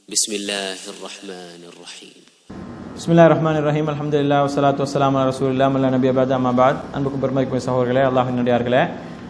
Bismillahirrahmanirrahim. Bismillahirrahmanirrahim. Alhamdulillah wassalatu wassalamu ala rasulillah malla nabiyya ba'da amma ba'd. அன்புக்கும் பெருமதிக்கும் சகோதரர்களே, அல்லாஹ்வின் நடிகார்களே,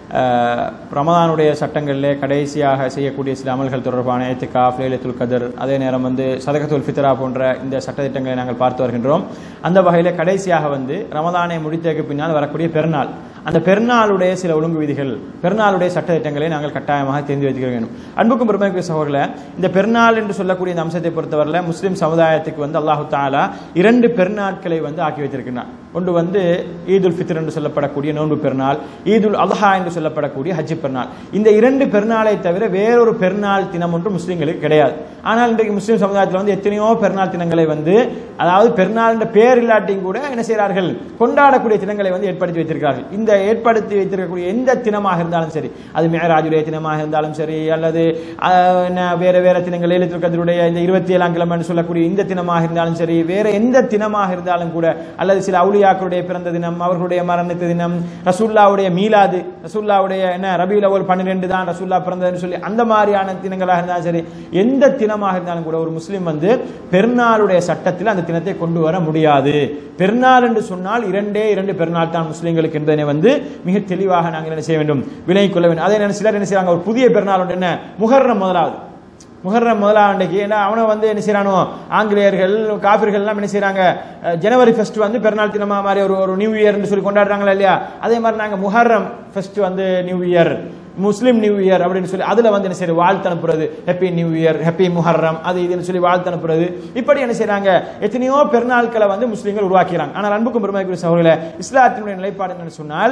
ரமதானுடைய சட்டங்களிலே கடைசியாக செய்யக்கூடிய சில அமல்கள் தொடர்பான இத்திகாஃப், லைலத்துல் கத்ர், அதே நேரம் சதகத்துல் ஃபித்ரா போன்ற இந்த சட்டத்திட்டங்களை நாங்கள் பார்த்து வருகின்றோம். அந்த வகையில் கடைசியாக ரமதானை முடித்ததற்கு பின்னால் வரக்கூடிய பெருநாள், அந்த பெருநாளுடைய சில ஒழுங்கு விதிகள், பெருநாளுடைய சட்டத்திட்டங்களை நாங்கள் கட்டாயமாக தெரிந்து வைத்துக்க வேண்டும். அன்புக்கும் பெருமைக்குரிய சகோதரர்களே, இந்த பெருநாள் என்று சொல்லக்கூடிய இந்த அம்சத்தை பொறுத்தவரையில் முஸ்லிம் சமுதாயத்துக்கு அல்லாஹு தஆலா இரண்டு பெருநாட்களை ஆக்கி வைத்திருக்கிறார். ஒன்று ஈதுல் ஃபித்ர் என்று சொல்லப்படக்கூடிய நோன்பு பெருநாள், ஈதுல் அல்ஹா என்று சொல்லப்படக்கூடிய ஹஜ் பெருநாள். இந்த இரண்டு பெருநாளை தவிர வேறொரு பெருநாள் தினம் ஒன்று முஸ்லிம்களுக்கு கிடையாது. ஆனால் இன்றைக்கு முஸ்லிம் சமுதாயத்தில் எத்தனையோ பெருநாள் தினங்களை அதாவது பெருநாள் என்ற பேர் இல்லாட்டியும் கூட என்ன செய்கிறார்கள், கொண்டாடக்கூடிய தினங்களை ஏற்படுத்தி வைத்திருக்கிறார்கள். இந்த ஏற்படுத்தி வைத்திருக்கக்கூடிய எந்த தினமாக இருந்தாலும் சரி, அது மிஅராஜுடைய தினமாக இருந்தாலும் சரி, அல்லது வேற வேற தினங்கள், லைலத்துல் கத்ருடைய இந்த 27ஆம் கிழமை சொல்லக்கூடிய இந்த தினமாக இருந்தாலும் சரி, வேற எந்த தினமாக இருந்தாலும் கூட, அல்லது சில அவுலியாக்களுடைய பிறந்த தினம், அவர்களுடைய மரணத்து தினம், ரசூலுல்லாஹ்வுடைய மீலாது, ரசூலுல்லாஹ்வுடைய ரபியுல் அவ்வல் 12 தான் ரசூலுல்லாஹ் பிறந்ததுன்னு சொல்லி அந்த மாதிரியான தினங்களாக இருந்தாலும் சரி, எந்த தினமாக இருந்தாலும் கூட ஒரு முஸ்லிம் பெருநாளுடைய சட்டத்தில் அந்த தினத்தை கொண்டு வர முடியாது. பெருநாள் என்று சொன்னால் இரண்டு பெருநாள் தான் முஸ்லிம்களுக்கு என்பதனை மிக தெளிவாக நாங்கள் என்ன செய்ய வேண்டும், விலகிக் கொள்ள வேண்டும். அதே சிலர் என்ன செய்யறாங்க, ஒரு புதிய பெருநாள் ஒன்று, என்ன முஹர்ரம் முதலாவது, முஹர்ரம் முதலாம் அன்றைக்கு அவனை என்ன செய்யறானோ, ஆங்கிலேயர்கள் காபிர்கள் எல்லாம் என்ன செய்யறாங்க, ஜனவரி ஃபர்ஸ்ட் பெருநாள் தினமா மாதிரி ஒரு நியூ இயர் சொல்லி கொண்டாடுறாங்களா இல்லையா, அதே மாதிரி நாங்க Muharram first new year, Muslim new year அப்படின்னு சொல்லி அதுல என்ன செய்ய வாழ்த்து அனுப்புறது, happy new year, happy Muharram, அது இதுன்னு சொல்லி வாழ்த்து அனுப்புறது. இப்படி என்ன செய்யறாங்க, எத்தனையோ பெருநாட்களை முஸ்லிம்கள் உருவாக்கிறாங்க. ஆனால் அன்புக்கும் பெருமைக்குரிய சகோதரர்களே, இஸ்லாத்தினுடைய நிலைப்பாடு என்னன்னு சொன்னால்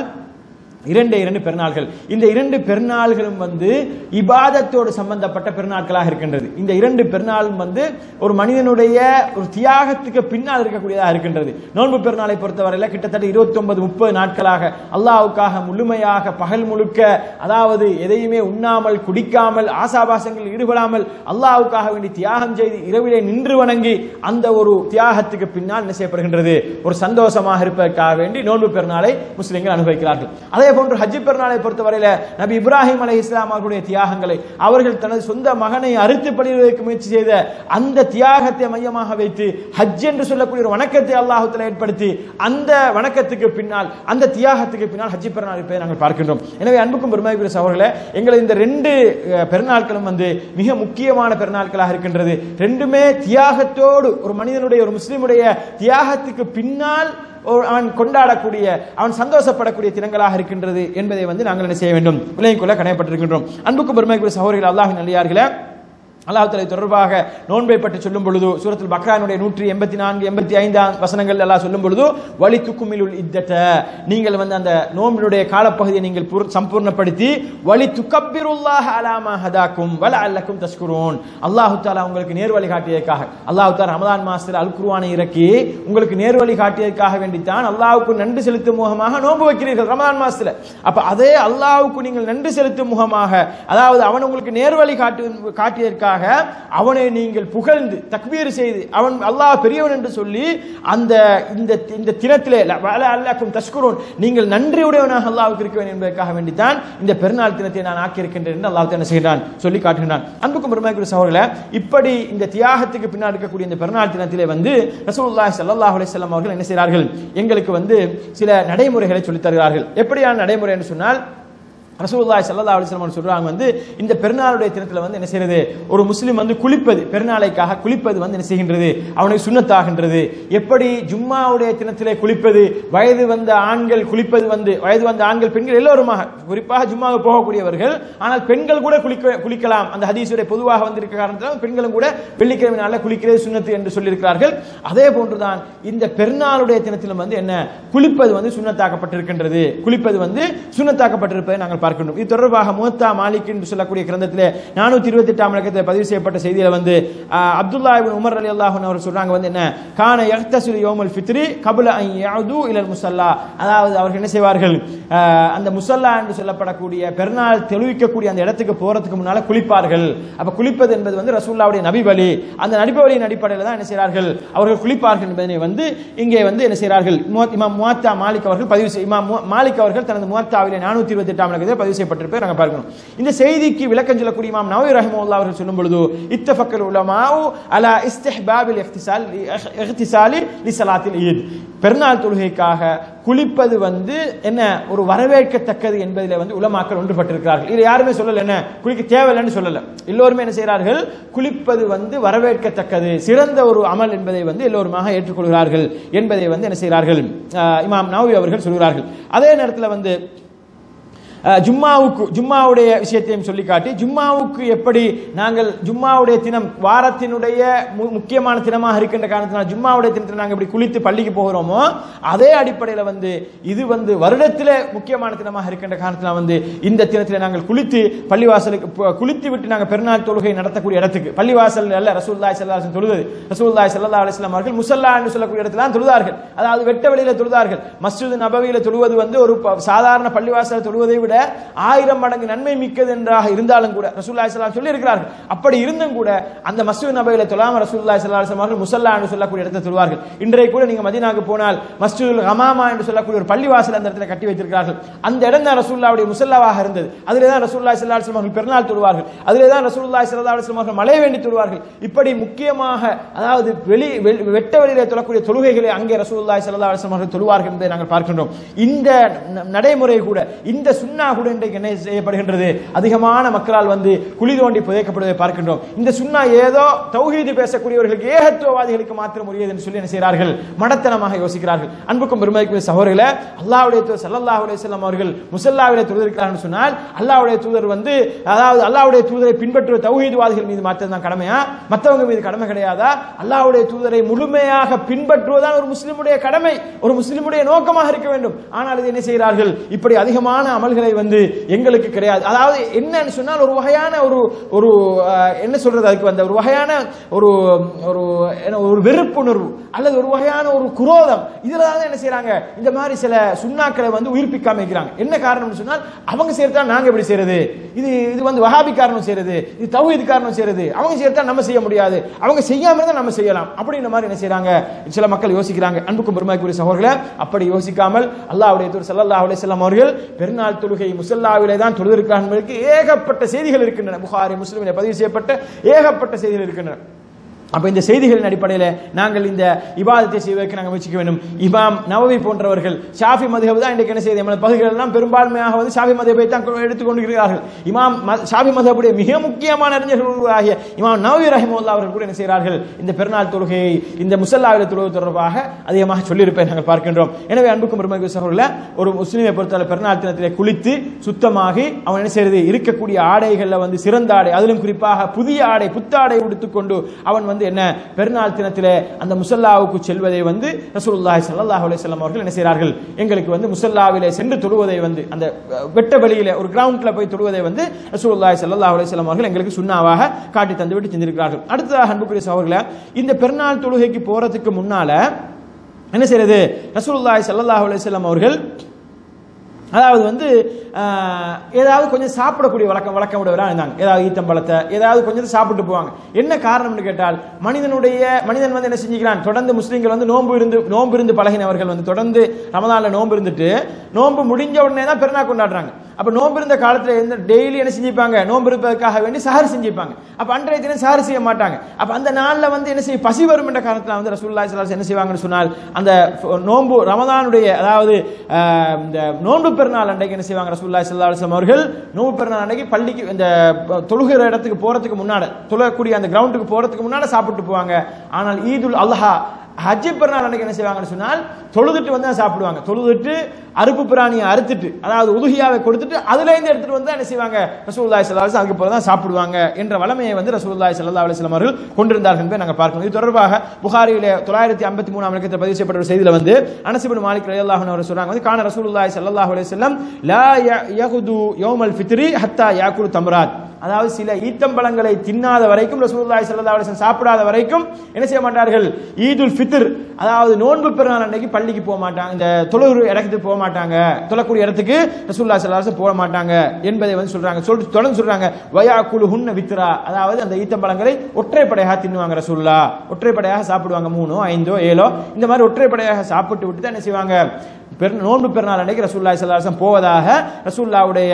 இரண்டு பெருநாள்கள். இந்த இரண்டு பெருநாள்களும் இபாதத்தோடு சம்பந்தப்பட்ட பெருநாட்களாக இருக்கின்றது. இந்த இரண்டு பெருநாளும் ஒரு மனிதனுடைய ஒரு தியாகத்துக்கு பின்னால் இருக்கக்கூடியதாக இருக்கின்றது. நோன்பு பெருநாளை பொறுத்தவரையில் கிட்டத்தட்ட 29-30 நாட்களாக அல்லாஹ்வுக்காக முழுமையாக பகல் முழுக்க, அதாவது எதையுமே உண்ணாமல் குடிக்காமல் ஆசாபாசங்களில் ஈடுபடாமல் அல்லாஹ்வுக்காக வேண்டி தியாகம் செய்து இரவிலே நின்று வணங்கி அந்த ஒரு தியாகத்துக்கு பின்னால் என்ன செய்யப்படுகின்றது, ஒரு சந்தோஷமாக இருப்பதற்காக வேண்டி நோன்பு பெருநாளை முஸ்லிம்கள் அனுபவிக்கிறார்கள். அதே போன்று ஹஜ் பெருநாளை பொறுத்தவரையில நபி இப்ராஹிம் அலைஹிஸ்ஸலாம் அவர்களுடைய தியாகங்களை, அவர்கள் தனது சொந்த மகனை அறுத்து பலியிடுவதற்கு முயற்சி செய்த அந்த தியாகத்தை மையமாக வைத்து ஹஜ் என்று சொல்லக்கூடிய ஒரு வணக்கத்தை அல்லாஹ் தஆலா ஏற்படுத்தி அந்த வணக்கத்துக்கு பின்னால், அந்த தியாகத்துக்கு பின்னால் ஹஜ் பெருநாள் இருப்பதை நாங்கள் பார்க்கின்றோம். எனவே அன்புக்கும் பெருமைக்குரிய சகோதரர்களே, எங்கள் இந்த ரெண்டு பெருநாட்களும் மிக முக்கியமான பெருநாட்களாக இருக்கின்றது. ரெண்டுமே தியாகத்தோடு, ஒரு மனிதனுடைய, ஒரு முஸ்லிமுடைய தியாகத்துக்கு பின்னால் அவன் கொண்டாடக்கூடிய, அவன் சந்தோஷப்படக்கூடிய தினங்களாக இருக்கின்றது என்பதை நாங்கள் என்ன செய்ய வேண்டும், விலகிக் கொள்ள கடமைப்பட்டிருக்கின்றோம். அன்புக்கும் பெருமைக்குரிய சகோதரர்கள், அல்லாஹ்வின் நல்லடியார்களே, அல்லாஹ் தஆலா தொடர்பாக நோன்பை பற்றி சொல்லும் பொழுது சூரத்துல் பக்ரானுடைய 184-85 வசனங்கள் அல்லாஹ் சொல்லும் பொழுது, வலி துக்குமிலுல் இத்தத, நீங்கள் அந்த நோம்பினுடைய காலப்பகுதியை நீங்கள் சம்பூர்ணப்படுத்தி, வலி துக்கப்பிருல்லாஹ அலா மா ஹதாக்கும் வலஅல்லக்கும் தஷ்குரூன், அல்லாஹ் தஆலா உங்களுக்கு நேர்வழி காட்டியதற்காக, அல்லாஹ் தஆலா ரமதான் மாசத்தில் அல் குர்ஆனை இறக்கி உங்களுக்கு நேர்வழி காட்டியதற்காக வேண்டித்தான் அல்லாஹ்வுக்கு நன்றி செலுத்தும் முகமாக நோன்பு வைக்கிறீர்கள் ரமதான் மாசத்துல. அப்ப அதே அல்லாஹ்வுக்கு நீங்கள் நன்றி செலுத்தும் முகமாக, அதாவது அவன் உங்களுக்கு நேர்வழி காட்டியதற்காக அவனை நீங்கள் புகழ்ந்து தக்பீர் செய்து, அவன் அல்லாஹ் பெரியவன் என்று சொல்லி இந்த தினத்திலே வலஅல்லக்கும் தஷ்குரூன், நீங்கள் நன்றியுடையவனாக அல்லாஹ்வுக்கு இருக்க வேண்டும் என்பதற்காக வேண்டித்தான் இந்த பெருநாள் தினத்தை நான் ஆக்கியிருக்கின்றேன் என்று அல்லாஹ் என்ன செய்கிறான், சொல்லி காட்டுகிறான். அன்புக்கும் பெருமைக்குரிய சகோதரர்களே, இப்படி இந்த தியாகத்துக்கு பின்னால் இருக்கக்கூடிய இந்த பெருநாள் தினத்திலே ரசூலுல்லாஹி ஸல்லல்லாஹு அலைஹி வஸல்லம் அவர்கள் என்ன செய்கிறார்கள், எங்களுக்கு சில நடைமுறைகளை சொல்லித் தருகிறார்கள். எப்படியான நடைமுறை என்று சொன்னால், ரசூலுல்லாஹி ஸல்லல்லாஹு அலைஹி வஸல்லம் சொல்றாங்க, இந்த பெருநாளுடைய தினத்துல என்ன செய்யறது, ஒரு முஸ்லிம் குளிப்பது, பெருநாளைக்காக குளிப்பது என்ன செய்கின்றது, அவனுக்கு சுன்னத்தாகின்றது. எப்படி ஜும்மாவுடைய தினத்திலே குளிப்பது, வயது வந்த ஆண்கள் குளிப்பது, வயது வந்த ஆண்கள் பெண்கள் எல்லோருமாக, குறிப்பாக ஜும்மாவுக்கு போகக்கூடியவர்கள், ஆனால் பெண்கள் கூட குளிக்கலாம். அந்த ஹதீஸுடைய பொதுவாக இருக்க காரணத்தால் பெண்களும் கூட வெள்ளிக்கிழமை நாளில் குளிக்கிறது சுன்னத்து என்று சொல்லியிருக்கிறார்கள். அதே போன்றுதான் இந்த பெருநாளுடைய தினத்திலும் என்ன குளிப்பது சுன்னத்தாக்கப்பட்டிருக்கின்றது, குளிப்பது சுன்னத்தாக்கப்பட்டிருப்பதை நாங்கள் பார்க்கின்றோம். இது தொடர்பாக முவத்தா மாலிக் என்று சொல்லக்கூடிய கிரந்தத்திலே 428ஆம் இலக்கத்தில் பதிவு செய்யப்பட்ட செய்தியில அப்துல்லாஹ் இப்னு உமர் ரலியல்லாஹு அன்ஹு அவர் சொல்றாங்க, என்ன கான யக்தஸிலு யௌமுல் ஃபித்ரி கப்ல அன் யஅது இலல் முஸல்லா, அதாவது அவர்கள் என்ன செய்வார்கள், அந்த முஸல்லா என்று சொல்லப்படக்கூடிய பெருநாள் தெளிவிக்கக்கூடிய அந்த இடத்துக்கு போறதுக்கு முன்னால குளிப்பார்கள். அப்ப குளிப்பது என்பது ரசூலுல்லாஹ்வுடைய நபி வழி, அந்த நபி வழியின் அடிப்படையில் தான் என்ன செய்கிறார்கள், அவர்கள் குளிப்பார்கள் என்பதை இங்கே என்ன செய்கிறார்கள், இமாம் முவத்தா மாலிக் அவர்கள் பதிவு இமாம் மாலிக் அவர்கள் தனது முவத்தாவிலே 428ஆம் இலக்கத்தில் செய்தியில் பதிவு செய்யப்பட்டிருப்பதை நாங்கள் பார்க்கணும். இந்த செய்திக்கு விளக்கம் சொல்லக்கூடிய இமாம் நவவி ரஹிமஹுல்லாஹ் அவர்கள் சொல்லும் பொழுது இத்தஃபக்கல் உலமாஉ அலா இஸ்திஹ்பாபில் இஹ்திசாலி லிஸலாத்தில் ஈத், பெருநாள் தொழுகைக்காக குளிப்பது என்ன ஒரு வரவேற்கத்தக்கது என்பதில் உலமாக்கள் ஒன்றுபட்டிருக்கிறார்கள். இது யாருமே சொல்லல என்ன குளிக்க தேவையில்லைன்னு சொல்லல. எல்லோருமே என்ன செய்கிறார்கள், குளிப்பது வரவேற்கத்தக்கது சிறந்த ஒரு அமல் என்பதை எல்லோருமாக ஏற்றுக்கொள்கிறார்கள் என்பதை என்ன செய்கிறார்கள் இமாம் நவவி அவர்கள் சொல்கிறார்கள். அதே நேரத்தில் ஜும்மாவுடைய விஷயத்தையும் சொல்லி காட்டி, ஜும்மாவுக்கு எப்படி நாங்கள் ஜும்மாவுடைய தினம் வாரத்தினுடைய முக்கியமான தினமாக இருக்கின்ற காரணத்தினால் ஜும்மாவுடைய தினத்தில் நாங்கள் இப்படி குளித்து பள்ளிக்கு போகிறோமோ அதே அடிப்படையில் இது வருடத்தில் முக்கியமான தினமாக இருக்கின்ற காரணத்தினால் இந்த தினத்தில் நாங்கள் குளித்து பள்ளிவாசலுக்கு குளித்து விட்டு நாங்கள் பெருநாள் தொழுகை நடத்தக்கூடிய இடத்துக்கு, பள்ளிவாசல் அல்ல ரசூலுல்லாஹி ஸல்லல்லாஹு அலைஹி வஸல்லம் தொழுது, ரசூலுல்லாஹி ஸல்லல்லாஹு அலைஹி வஸல்லம் அவர்கள் முஸல்லா என்று சொல்லக்கூடிய இடத்துல தான் தொழுதார்கள். அதாவது வெட்ட வெளியில தொழுதார்கள். மஸ்ஜித் நபவியில தொழுவது ஒரு சாதாரண பள்ளிவாசல் தொழுவதை விட 1000 மடங்கு நன்மை மிக்கது என்றாக இருந்தாலும் கூட ரசூலுல்லாஹி ஸல்லல்லாஹு அலைஹி வஸல்லம் சொல்லி இருக்கிறார்கள். அப்படி இருந்தும் கூட அந்த மஸ்ஜித் நபவியில தொழாம ரசூலுல்லாஹி ஸல்லல்லாஹு அலைஹி வஸல்லம் அவர்கள் முஸல்லா என்று சொல்லக்கூடிய இடத்துல தொழுவார்கள். இன்றைக்கு கூட நீங்க மதீனாவுக்கு போனால் மஸ்ஜிதுல் ஹமாமா என்று சொல்லக்கூடிய ஒரு பள்ளிவாசல் அந்த இடத்துல கட்டி வைத்திருக்கிறார்கள். அந்த இடம் தான் ரசூலுல்லாஹ்வுடைய முஸல்லாவாக இருந்தது. அதிலே தான் ரசூலுல்லாஹி ஸல்லல்லாஹு அலைஹி வஸல்லம் அவர்கள் பெருநாள் தொழுவார்கள். அதிலே தான் ரசூலுல்லாஹி ஸல்லல்லாஹு அலைஹி வஸல்லம் அவர்கள் மழை வேண்டி தொழுவார்கள். இப்படி முக்கியமாக அதாவது வெட்ட வெளியிலே தொழக்கூடிய தொழுகைகளை அங்கே ரசூலுல்லாஹி ஸல்லல்லாஹு அலைஹி வஸல்லம் அவர்கள் தொழுவார்கள் என்பதை நாங்கள் பார்க்கின்றோம். இந்த நடைமுறை கூட, இந்த சுன்னா கூட இன்றைக்கு என்ன செய்யப்படுகின்றது, அதிகமான மக்களால் குழி தோண்டி புதைக்கப்படுவதை பார்க்கின்றோம். இந்த சுன்னா ஏதோ தௌஹீது பேசக்கூடியவர்களுக்கு, ஏகத்துவவாதிகளுக்கு மாத்திரம் உரியது என்று சொல்லி என்ன செய்கிறார்கள், மடத்தனமாக யோசிக்கிறார்கள். அன்புக்கும் பெருமதிக்கும் சகோதரர்களே, அல்லாஹ்வுடைய தூதர் ஸல்லல்லாஹு அலைஹி வஸல்லம் அவர்கள் முஸல்லாவிலே தொழுதிருக்கிறார்கள் சொன்னால் அல்லாஹ்வுடைய தூதர் அதாவது அல்லாஹ்வுடைய தூதரை பின்பற்றுற தௌஹீதுவாதிகள் மீது மாத்திரம் தான் கடமையா, மற்றவங்க மீது கடமை கிடையாதா? அல்லாஹ்வுடைய தூதரை முழுமையாக பின்பற்றுவதுதான் ஒரு முஸ்லிமுடைய கடமை, ஒரு முஸ்லிமுடைய நோக்கமாக இருக்க வேண்டும். ஆனால் இது என்ன செய்கிறார்கள், இப்படி அதிகமான அமல்களை எங்களுக்கு கிடையாது. அதாவது என்னன்னு சொன்னால் ஒரு வகையான ஒரு என்ன சொல்றது, அதுக்கு ஒரு வகையான ஒரு வெறுப்புணர்வு அல்லது ஒரு வகையான ஒரு குரோதம், இதுல தான் என்ன செய்யறாங்க, இந்த மாதிரி சில சுன்னாக்களை உயிர்ப்பிக்காம இருக்கிறாங்க. என்ன காரணம்னு சொன்னால் அவங்க செய்யறதா நாங்க எப்படி செய்யறது, இது வஹாபி காரணம் செய்யறது, இது தௌஹீத் காரணம் செய்யறது, அவங்க செய்யறதா நம்ம செய்ய முடியாது, அவங்க செய்யாம இருந்தா நம்ம செய்யலாம் அப்படின்ற மாதிரி என்ன செய்யறாங்க சில மக்கள் யோசிக்கிறாங்க. அன்புக்கும் பெருமதிக்குரிய சகோதரர்களே, அப்படி யோசிக்காமல் அல்லாஹ்வுடைய தூதர் ஸல்லல்லாஹு அலைஹி வஸல்லம் அவர்கள் பெருநாள் தொழுகை முஸல்லாவிலே தான் தொழுதிருக்கிறார்கள் என்பதற்கு ஏகப்பட்ட செய்திகள் இருக்கின்றன. புகாரி முஸ்லிமிலே பதிவு செய்யப்பட்ட ஏகப்பட்ட செய்திகள் இருக்கின்றன. அப்ப இந்த செய்திகளின் அடிப்படையில் நாங்கள் இந்த இபாதத்தை செய்வதற்கு நாங்கள் முயற்சிக்க வேண்டும். இமாம் நவவி போன்றவர்கள் ஷாஃபி மதுஹப் தான் இன்றைக்கு என்ன செய்யுது, நம்ம பகுதிகள் எல்லாம் பெரும்பான்மையாக ஷாஃபி மதுஹபை தான் எடுத்துக்கொண்டிருக்கிறார்கள். இமாம் ஷாஃபி மதுஹபுடைய மிக முக்கியமான அறிஞர்கள் ஆகிய இமாம் நவவி ரஹிமஹுல்லாஹ் அவர்கள் கூட என்ன செய்கிறார்கள், இந்த பெருநாள் தொழுகையை இந்த முஸல்லாவில் தொழுவது தொடர்பாக அதிகமாக சொல்லியிருப்பதை நாங்கள் பார்க்கின்றோம். எனவே அன்புக்கும் பெருமதிக்குரிய சகோதரர்களே, ஒரு முஸ்லிமை பொறுத்தவரை பெருநாள் தினத்திலே குளித்து சுத்தமாகி அவன் என்ன செய்யறது, இருக்கக்கூடிய ஆடைகளில் சிறந்த ஆடை, அதிலும் குறிப்பாக புதிய ஆடை புத்தாடை உடுத்துக்கொண்டு அவன் என்ன பெருநாள் தினத்திலே அந்த முஸல்லாவுக்கு செல்வதை ரசூலுல்லாஹி ஸல்லல்லாஹு அலைஹி வஸல்லம் அவர்கள் என்ன செய்கிறார்கள், எங்களுக்கு முஸல்லாவிலே சென்று தொழுவதை அந்த வெட்ட வெளியிலே ஒரு கிரவுண்ட்ல போய் தொழுவதை ரசூலுல்லாஹி ஸல்லல்லாஹு அலைஹி வஸல்லம் அவர்கள் எங்களுக்கு சுன்னாவாக காட்டி தந்துவிட்டு செஞ்சிருக்கிறார்கள். அடுத்ததாக அன்புக்குரிய சகோதரர்களே, இந்த பெருநாள் தொழுகைக்கு போறதுக்கு முன்னால என்ன செய்யறது, ரசூலுல்லாஹி ஸல்லல்லாஹு அலைஹி வஸல்லம் அவர்கள் அதாவது ஏதாவது கொஞ்சம் சாப்பிடக்கூடிய வழக்கம் உடையவராக இருந்தாங்க. ஏதாவது ஈத்தம்பழத்தை ஏதாவது கொஞ்சம் சாப்பிட்டு போவாங்க. என்ன காரணம்னு கேட்டால், மனிதன் என்ன செஞ்சுக்கிறான், தொடர்ந்து முஸ்லீம்கள் நோன்பு இருந்து பழகினவர்கள் தொடர்ந்து ரமதான்ல நோன்பு இருந்துட்டு நோன்பு முடிஞ்ச உடனே தான் பெருநாள் கொண்டாடுறாங்க. அப்ப நோன்பு இருந்த காலத்துல டெய்லி என்ன செஞ்சிருப்பாங்க, நோன்பு இருப்பதற்காக வேண்டி சஹர் செஞ்சிருப்பாங்க. அப்ப அன்றைய தினம் சஹர் செய்ய மாட்டாங்க. அப்ப அந்த நாள்ல என்ன செய்ய, பசி வரும் என்ற காரணத்துல ரசூலுல்லாஹி ஸல்லல்லாஹு அலைஹி வஸல்லம் என்ன செய்வாங்கன்னு சொன்னால், அந்த நோன்பு ரமதானுடைய அதாவது இந்த நோன்பு பெருநாள் அன்றைக்கு என்ன செய்வாங்க, ரசூலுல்லாஹி ஸல்லல்லாஹு அலைஹி வஸல்லம் அவர்கள் நோன்பு பெருநாள் அன்றைக்கு பள்ளிக்கு இந்த தொழுகிற இடத்துக்கு போறதுக்கு முன்னால, தொழக்கூடிய அந்த கிரவுண்டுக்கு போறதுக்கு முன்னால சாப்பிட்டு போவாங்க. ஆனால் ஈதுல் அல்ஹா ஹஜ் பெருநாள் அன்னைக்கு என்ன செய்வாங்கன்னு சொன்னால், தொழுதுட்டு சாப்பிடுவாங்க. தொழுதுட்டு அறுப்பு பிராணியை அறுத்துட்டு, அதாவது உதுஹியாவை கொடுத்துட்டு அதுல இருந்து எடுத்துட்டு என்ன செய்வாங்க, ரசூலுல்லாஹி ஸல்லல்லாஹு அலைஹி வஸல்லம் அதுக்கு பிறகு தான் சாப்பிடுவாங்க என்ற வளமையை ரசூலுல்லாஹி ஸல்லல்லாஹு அலைஹி வஸல்லம் அவர்கள் கொண்டிருந்தார்கள் என்பதை நாங்கள் பார்க்கணும். இது தொடர்பாக புகாரியிலே 953 இலக்கத்தில் பதிவு செய்யப்பட்ட ஒரு செய்தியில அனஸ் இப்னு மாலிக் ரலியல்லாஹு அன்ஹு அவர் சொல்றாங்க, கான ரசூலுல்லாஹி ஸல்லல்லாஹு அலைஹி வஸல்லம் லா யகுது யௌமல் ஃபித்ரி ஹத்தா யாக்குலு தம்ராத். அதாவது சில ஈத்தம்பழங்களை தின்னாத வரைக்கும் ரசூலுல்லாஹி ஸல்லல்லாஹு அலைஹி வஸல்லம் சாப்பிடாத வரைக்கும் என்ன செய்ய மாட்டார்கள்? ஈதுல் ஃபித்ர் அதாவது நோன்பு பெருநாள் அன்னைக்கு பள்ளிக்கு போக மாட்டாங்க, இந்த தொழுகிற இடத்துக்கு போக மாட்டாங்க, தொழக்கூடிய இடத்துக்கு ரசூலுல்லாஹி ஸல்லல்லாஹு அலைஹி வஸல்லம் போக மாட்டாங்க என்பதை வந்து சொல்றாங்க. தொடர்ந்து சொல்றாங்க வயாக்குலுஹுன்ன வித்ரா, அதாவது அந்த ஈத்தம்பழங்களை ஒற்றைப்படையாக தின்னுவாங்க ரசூலுல்லாஹ், ஒற்றைப்படையாக சாப்பிடுவாங்க, 3 5 7 இந்த மாதிரி ஒற்றைப்படையாக சாப்பிட்டு விட்டு தான் என்ன செய்வாங்க? நோன்பு பெருநாள் அன்னைக்கு ரசூலுல்லாஹி ஸல்லல்லாஹு அலைஹி வஸல்லம் போவதாக ரசூலுல்லாஹ்வுடைய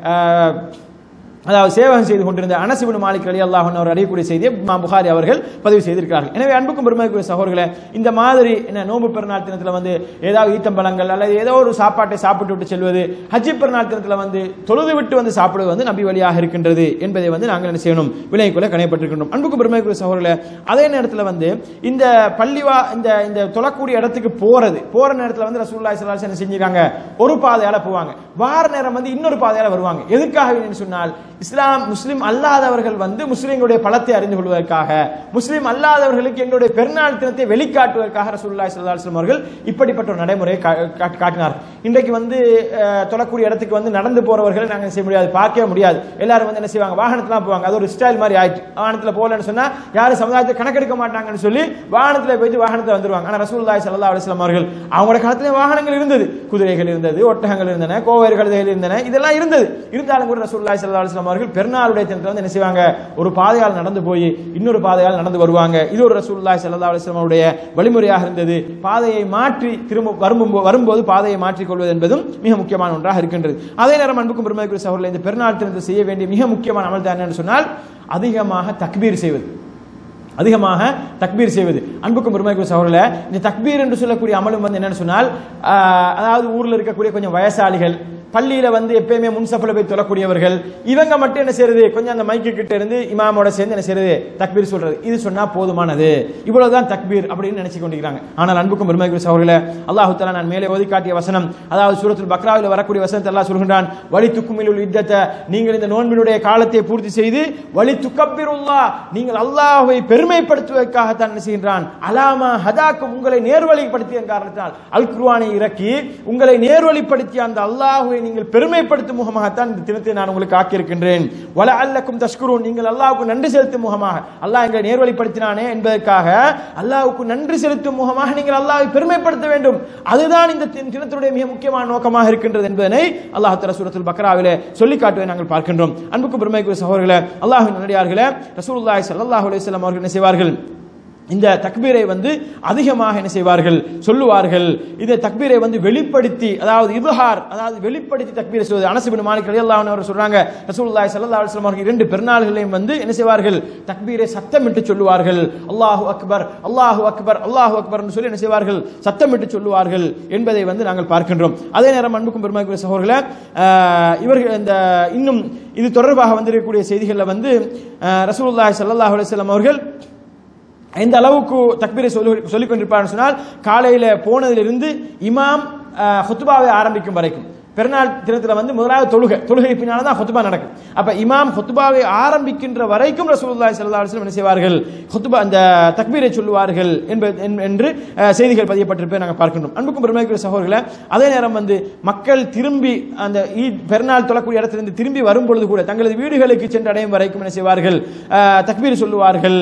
அதாவது சேவகம் செய்து கொண்டிருந்த அனஸ் இப்னு மாலிக் ரலியல்லாஹு அன்ஹு அறியக்கூடிய செய்தியை இமாம் புகாரி அவர்கள் பதிவு செய்திருக்கிறார்கள். எனவே அன்புக்கும் பெருமதிக்குரிய சகோதரர்களே, இந்த மாதிரி என்ன நோன்பு பெருநாள் தினத்தில் வந்து ஏதாவது ஈத்தம்பழங்கள் அல்லது ஏதோ ஒரு சாப்பாட்டை சாப்பிட்டு விட்டு செல்வது, ஹஜ் பெருநாள் தினத்தில் வந்து தொழுது விட்டு வந்து சாப்பிடுவது வந்து நபி வழியாக இருக்கின்றது என்பதை வந்து நாங்கள் என்ன செய்யணும்? விலைக்குள்ள கணையப்பட்டிருக்கின்றோம். அன்புக்கும் பெருமதிக்குரிய சகோதரர்களே, அதே நேரத்தில் வந்து இந்த பள்ளிவா இந்த தொழக்கூடிய இடத்துக்கு போற நேரத்தில் வந்து ரசூலுல்லாஹி ஸல்லல்லாஹு அலைஹி வஸல்லம் என்ன செஞ்சிருக்காங்க? ஒரு பாதையால போவாங்க, வார நேரம் வந்து இன்னொரு பாதையால வருவாங்க. எதுக்காக சொன்னால் இஸ்லாம் முஸ்லிம் அல்லாதவர்கள் வந்து முஸ்லிம்களுடைய பலத்தை அறிந்து கொள்வதற்காக, முஸ்லிம் அல்லாதவர்களுக்கு எங்களுடைய பெருநாள் தினத்தை வெளிக்காட்டுவதற்காக ரசூலுல்லாஹி ஸல்லல்லாஹு அலைஹி வஸல்லம் அவர்கள் இப்படிப்பட்ட ஒரு நடைமுறையை காட்டினார். இன்றைக்கு வந்து தொழக்கூடிய இடத்துக்கு வந்து நடந்து போறவர்கள் நாங்கள் செய்ய முடியாது, பார்க்கவே முடியாது. எல்லாரும் வந்து என்ன செய்வாங்க? வாகனத்துல போவாங்க. அது ஒரு ஸ்டைல் மாதிரி ஆயிடுச்சு. வாகனத்துல போகலன்னு சொன்னா யாரும் சமுதாயத்தை கணக்கெடுக்க மாட்டாங்கன்னு சொல்லி வாகனத்துல போயிட்டு வாகனத்தை வந்துருவாங்க. ஆனா ரசூலுல்லாஹி ஸல்லல்லாஹு அலைஹி வஸல்லம் அவர்கள் அவங்களோட காலத்திலே வாகனங்கள் இருந்தது, குதிரைகள் இருந்தது, ஒட்டகங்கள் இருந்தன, கோவேறு கழுதைகள் இருந்தன, இதெல்லாம் இருந்தது. இருந்தாலும் கூட ரசூலுல்லாஹி ஸல்லல்லாஹு அலைஹி வஸல்லம் அவர்கள் பெருநாளுடைய தினத்துல வந்து என்ன செய்வாங்க? ஒரு பாதையால் நடந்து போய் இன்னொரு பாதையால் நடந்து வருவாங்க. இது ஒரு ரசூலுல்லாஹி ஸல்லல்லாஹு அலைஹி வஸல்லம் அவருடைய வழிமுறையாக இருந்தது. பாதையை மாற்றி திரும்ப வரும்போது பாதையை மாற்றிக் கொள்வது என்பதும் மிக முக்கியமான ஒன்றாக இருக்கின்றது. அதே நேரம் அன்புக்கும் பெருமதிக்குரிய சகோதரர்களே, இந்த பெருநாள் தினத்தில் செய்ய வேண்டிய மிக முக்கியமான அமல் தான் என்னன்னு சொன்னால் அதிகமாக தக்பீர் செய்வது. அதிகமாக தக்பீர் செய்வது. அன்புக்கும் பெருமதிக்குரிய சகோதரர்களே, இந்த தக்பீர் என்று சொல்லக்கூடிய அமலும் வந்து என்னன்னு சொன்னால் அதாவது ஊர்ல இருக்கக்கூடிய கொஞ்சம் வயசாளிகள், பள்ளியில வந்து எப்பயுமே முன்சஃப்ல போய் தொழக்கூடியவர்கள், இவங்க மட்டும் என்ன செய்யறது? கொஞ்சம் அந்த மைக்கு கிட்ட இருந்து இமாமோட சேர்ந்து என்ன செய்யறது? தக்பீர் சொல்றது. இது சொன்னா போதுமானது, இவ்வளவுதான் தக்பீர் அப்படின்னு நினைச்சு கொண்டிருக்கிறாங்க. ஆனால் அன்புக்கும் பெருமதிக்குரிய சகோதரர்களே, அல்லாஹ் தஆலா நான் மேலே ஓதி காட்டிய வசனம், அதாவது சூரத்துல் பக்ராவில் வரக்கூடிய வசனத்தை அல்லாஹ் சொல்கின்றான், வலி துக்குமிலுல் இத்தத, நீங்கள் இந்த நோன்பினுடைய காலத்தை பூர்த்தி செய்து வலி துக்கப்பிருல்லாஹ், நீங்கள் அல்லாஹ்வை பெருமைப்படுத்துவதற்காகத்தான் என்ன செய்கின்றான்? அலாமா ஹதாக்கும், உங்களை நேர்வழிப்படுத்திய காரணத்தால் அல் குர்ஆனை இறக்கி உங்களை நேர்வழிப்படுத்திய அந்த அல்லாஹ்வை நீங்கள் பெருமைப்படுத்தும் முகமாகத்தான் இந்த தினத்தை நான் உங்களுக்கு ஆக்கியிருக்கின்றேன். வலஅல்லக்கும் தஷ்குரூன், நீங்கள் அல்லாஹ்வுக்கு நன்றி செலுத்தும் முகமாக, அல்லாஹ் எங்களை நேர்வழிப்படுத்தினானே என்பதற்காக அல்லாஹ்வுக்கு நன்றி செலுத்தும் முகமாக நீங்கள் அல்லாஹ்வை பெருமைப்படுத்த வேண்டும். அதுதான் இந்த தினத்தினுடைய மிக முக்கியமான நோக்கமாக இருக்கின்றது என்பதனை அல்லாஹ் தஆலா சூரத்துல் பக்ராவிலே சொல்லி காட்டுவதை நாங்கள் பார்க்கின்றோம். அன்புக்கும் பெருமைக்குரிய சகோதரர்களே, அல்லாஹ்வின் நல்லடியார்களே, ரசூலுல்லாஹி ஸல்லல்லாஹு அலைஹி வஸல்லம் அவர்கள் என்ன செய்வார்கள்? இந்த தக்பீரை வந்து அதிகமாக என்ன செய்வார்கள்? சொல்லுவார்கள். இந்த தக்பீரை வந்து வெளிப்படுத்தி, அதாவது இப்ஹார், அதாவது வெளிப்படுத்தி தக்பீரை சொல்வது. அனஸ் இப்னு மாலிக் ரலியல்லாஹு அன்ஹு அவர் சொல்றாங்க, ரசூலுல்லாஹி ஸல்லல்லாஹு அலைஹி வஸல்லம் அவர்கள் 2 பெருநாள்களையும் வந்து என்ன செய்வார்கள்? தக்பீரை சத்தமிட்டு சொல்லுவார்கள். அல்லாஹு அக்பர், அல்லாஹு அக்பர், அல்லாஹு அக்பர் என்று சொல்லி என்ன செய்வார்கள்? சத்தமிட்டு சொல்லுவார்கள் என்பதை வந்து நாங்கள் பார்க்கின்றோம். அதே நேரம் அன்புக்கும் பெருமதிக்குரிய சகோதரர்களே, இவர்கள் இந்த இன்னும் இது தொடர்பாக வந்திருக்கக்கூடிய செய்திகளில் வந்து ரசூலுல்லாஹி ஸல்லல்லாஹு அலைஹி வஸல்லம் அவர்கள் எந்த அளவுக்கு தக்பீரை சொல்லிக் கொண்டிருப்பார் சொன்னால், காலையில போனதிலிருந்து இமாம் ஹுத்பாவை ஆரம்பிக்கும் வரைக்கும், பெருநாள் தினத்தில் வந்து முதலாவது தொழுகை பின்னால தான் ஹுத்பா நடக்கும். அப்ப இமாம் ஹுத்பாவை ஆரம்பிக்கின்ற வரைக்கும் ரசூலுல்லாஹி ஸல்லல்லாஹு அலைஹி வஸல்லம் என்ன செய்வார்கள்? ஹுத்பா அந்த தக்பீரை சொல்லுவார்கள் என்று செய்திகள் பதியப்பட்டிருப்பதை நாங்கள் பார்க்கின்றோம். அன்புக்கும் பெருமதிக்குரிய சகோதரர்களே, அதே நேரம் வந்து மக்கள் திரும்பி அந்த பெருநாள் தொழக்கூடிய இடத்திலிருந்து திரும்பி வரும் பொழுது கூட தங்களது வீடுகளுக்கு சென்று அடையும் வரைக்கும் என்ன செய்வார்கள்? தக்பீர் சொல்லுவார்கள்.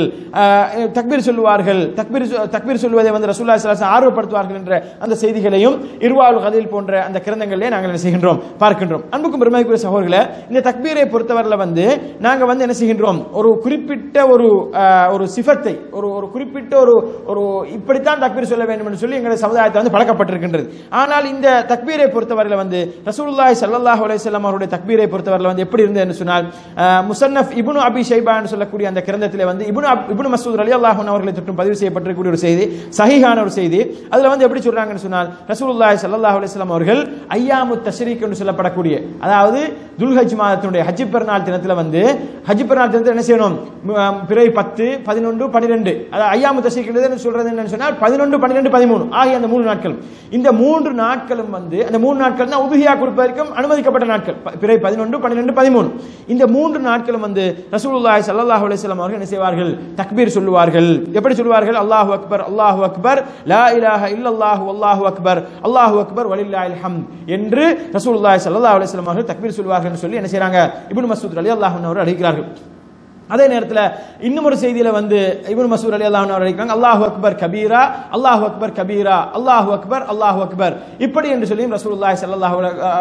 தக்பீர் சொல்வதை வந்து ரசூலுல்லாஹி ஸல்லல்லாஹு அலைஹி வஸல்லம் ஆர்வப்படுத்துவார்கள் என்ற அந்த செய்திகளையும் இர்வாஉல் கதீல் போன்ற அந்த கிரந்தங்களிலே நாங்கள் செய்கின்றோம், பார்க்கின்றோம். அன்புக்கும் பெருமதிக்குரிய சகோதரர்களே, இந்த தக்பீரை பொறுத்தவரையில வந்து நாங்க வந்து என்ன செய்கின்றோம்? ஒரு குறிப்பிட்ட ஒரு சிஃபத்தை, ஒரு குறிப்பிட்ட ஒரு இப்படித்தான் தக்பீர் சொல்ல வேண்டும் என்று சொல்லி எங்களுடைய சமுதாயத்தை வந்து பழக்கப்பட்டிருக்கின்றது. ஆனால் இந்த தக்பீரை பொறுத்தவரையில வந்து ரசூலுல்லாஹி ஸல்லல்லாஹு அலைஹி வஸல்லம் அவருடைய தக்பீரை பொறுத்தவரையில வந்து எப்படி இருந்தது என்று சொன்னால், முஸன்னஃப் இப்னு அபி ஷைபா என்று சொல்லக்கூடிய அந்த கிரந்தத்திலே வந்து இப்னு மஸ்ஊத் ரலியல்லாஹு அன்ஹு அவர்களை தொட்டு பதிவு செய்யப்பட்டிருக்கக்கூடிய ஒரு செய்தி, சஹீஹான ஒரு செய்தி. அதுல வந்து எப்படி சொல்றாங்கன்னு சொன்னால், ரசூலுல்லாஹி ஸல்லல்லாஹு அலைஹி வஸல்லம் அவர்கள் ஐயாமு தஷ்ரீக் என்று சொல்லப்படக்கூடிய, அதாவது துல்ஹஜ் மாதத்தினுடைய ஹஜ் பெருநாள் தினத்தில் வந்து ஹஜ் பெருநாள் தினத்தில் என்ன செய்யணும்? பிறை 10, 11, 12, அதாவது ஐயாமு தஷ்ரீக் சொல்றது என்னன்னு சொன்னால் 11, 12, 13 ஆகிய அந்த 3 நாட்கள். இந்த 3 நாட்களும் வந்து அந்த 3 நாட்கள் தான் உதுஹியா கொடுப்பதற்கும் அனுமதிக்கப்பட்ட நாட்கள். பிறை 11, 12, 13 இந்த 3 நாட்களும் வந்து ரசூலுல்லாஹி ஸல்லல்லாஹு அலைஹி வஸல்லம் அவர்கள் என்ன செய்வார்கள்? தக்பீர் சொல்லுவார்கள். எப்படி சொல்லுவார்கள்? அல்லாஹு அக்பர், அல்லாஹு அக்பர், லா இலாஹா இல்லல்லாஹு வல்லாஹு அக்பர், அல்லாஹு அக்பர் வலில்லாஹில் ஹம்த் என்று ரசூலுல்லாஹி ஸல்லல்லாஹு அலைஹி வஸல்லம் அவர்கள் தக்பீர் சொல்வார்கள் சொல்லி என்ன செய்றாங்க இப்னு மஸ்ஊத் ரலியல்லாஹு அன்ஹு அவர்கள் அறிவிக்கிறார்கள். அதே நேரத்தில் இன்னும் ஒரு செய்தியில வந்து இப்னு மஸ்ஊத் ரலியல்லாஹு அன்ஹு அறிவிக்கிறாங்க அல்லாஹு அக்பர் கபீரா அல்லாஹு அக்பர் கபீரா அல்லாஹு அக்பர் அல்லாஹு அக்பர் இப்படி என்று சொல்லி ரசூலுல்லாஹி ஸல்லல்லாஹு